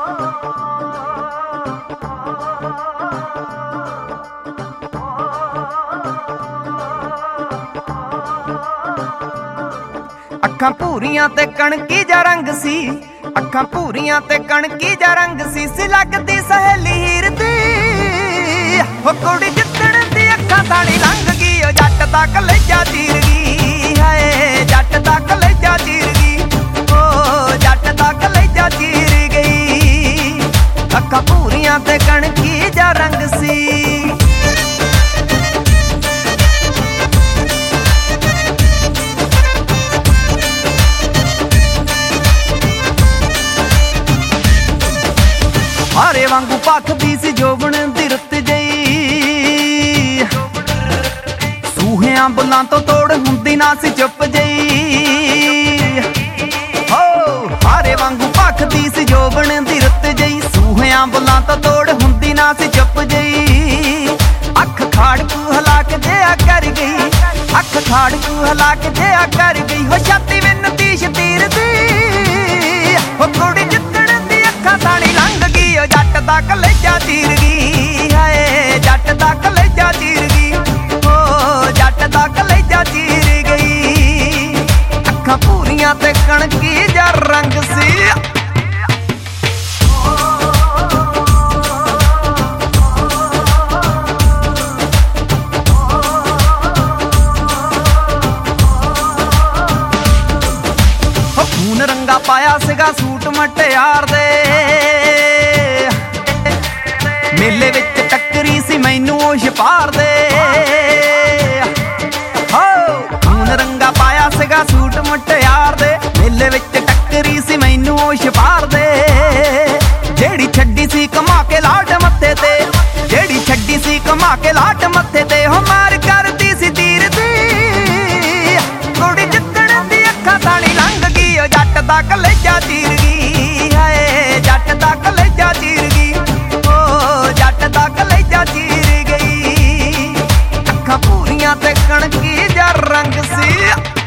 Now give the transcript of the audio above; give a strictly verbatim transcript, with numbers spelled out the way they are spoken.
ਅੱਖਾਂ ਭੂਰੀਆਂ ਤੇ ਕਣਕੀ ਜਾ ਰੰਗ ਸੀ, ਅੱਖਾਂ ਭੂਰੀਆਂ ਤੇ ਕਣਕੀ ਜਾ ਰੰਗ ਸੀ, ਸੀ ਲੱਗਦੀ ਸਹੇਲੀ ਹੀਰ ਦੀ। ਹੋ ਕੁੜੀ ਜਿੱਦਣ ਦੀ ਅੱਖਾਂ ਥਾਣੀ ਲੰਘ ਗਈ, ਉਹ ਜੱਟ ਦਾ ਕਲੇਜਾ ਚੀਰ ਗਈ। ਹਾਏ ਜੱਟ ਦਾ ਕਲੇਜਾ ਚੀਰ ਗਈ, ਓ ਜੱਟ ਦਾ ਕਲੇਜਾ ਚੀਰ ਗਈ। ਅੱਖਾਂ ਭੂਰੀਆਂ ਤੇ ਕਣਕੀ ਜਾ ਰੰਗ ਸੀ। ਹਾਰੇ ਵਾਂਗੂ ਭਖਦੀ ਸੀ ਜੋਬਣ ਦੀ ਰੁੱਤ ਜਈ, ਸੂਹਿਆਂ ਬੁੱਲਾਂ ਤੋਂ ਤੋੜ ਹੁੰਦੀ ਨਾ ਸੀ ਚੁੱਪ ਜਈ। ਹੋ ਹਾਰੇ ਵਾਂਗੂ ਭਖਦੀ ਸੀ ਜੋਬਣ ਦੀ ਰੁੱਤ ਜਈ, ਸੂਹਿਆਂ ਬੁੱਲਾਂ ਤੋਂ ਤੋੜ ਹੁੰਦੀ ਨਾ ਸੀ ਚੁੱਪ ਜਈ। ਅੱਖ ਖਾੜਕੂ ਹਲਾ ਕੇ ਜਿਆ ਕਰ ਗਈ, ਅੱਖ ਖਾੜਕੂ ਹਲਾ ਕੇ ਜਿਆ ਕਰ ਗਈ। ਹੋ ਛਾਤੀ ਵਿੱਚ ਤੀਸ਼ ਤੀਰ ਦੀ, ਹੋ ਕੁੜੀ ਜਿੱਦਣ ਦੀ ਅੱਖਾਂ ਥਾਣੀ ਲੰਘ ਗਈ, ਉਹ ਜੱਟ ਦਾ ਕਲੇਜਾ ਚੀਰ ਗਈ। ਹਾਏ ਜੱਟ ਦਾ ਕਲੇਜਾ ਚੀਰ ਗਈ, ਓ ਜੱਟ ਦਾ ਕਲੇਜਾ ਚੀਰ ਗਈ। ਅੱਖਾਂ ਭੂਰੀਆਂ ਤੇ ਕਣਕੀ ਜਾ ਰੰਗ ਸੀ। ਖੂਨ ਰੰਗਾ ਪਾਇਆ ਸੀਗਾ ਸੂਟ ਮਟਿਆਰ ਦੇ, ਮੇਲੇ ਵਿੱਚ ਟੱਕਰੀ ਸੀ ਮੈਨੂੰ ਉਹ ਛਪਾਰ ਦੇ। ਹੋ ਖੂਨ ਰੰਗਾ ਪਾਇਆ ਸੀਗਾ ਸੂਟ ਮਟਿਆਰ ਦੇ, ਮੇਲੇ ਵਿੱਚ ਟੱਕਰੀ ਸੀ ਮੈਨੂੰ ਉਹ ਛਪਾਰ ਦੇ। ਜਿਹੜੀ ਛੱਡੀ ਸੀ ਕਮਾ ਕੇ ਲਾਟ ਮੱਥੇ ਤੇ, ਜਿਹੜੀ ਛੱਡੀ ਸੀ ਕਮਾ ਕੇ ਲਾਟ ਮੱਥੇ ਤੇ। ਹੋ ਮਾਰ ਕਰਦੀ ਸੀ ਤੀਰ ਦੀ, ਕੁੜੀ ਜਿੱਦਣ ਦੀ ਅੱਖਾਂ ਥਾਣੀ ਲੰਘ ਗਈ, ਉਹ ਜੱਟ ਦਾ ਕਲੇਜਾ ਚੀਰ ਗਈ। ਹਾਏ ਜੱਟ ਦਾ ਕਲੇਜਾ ਚੀਰ ਗਈ, ਓ ਜੱਟ ਦਾ ਕਲੇਜਾ ਚੀਰ ਗਈ। ਅੱਖਾਂ ਭੂਰੀਆਂ ਤੇ ਕਣਕੀ ਜਾ ਰੰਗ ਸੀ।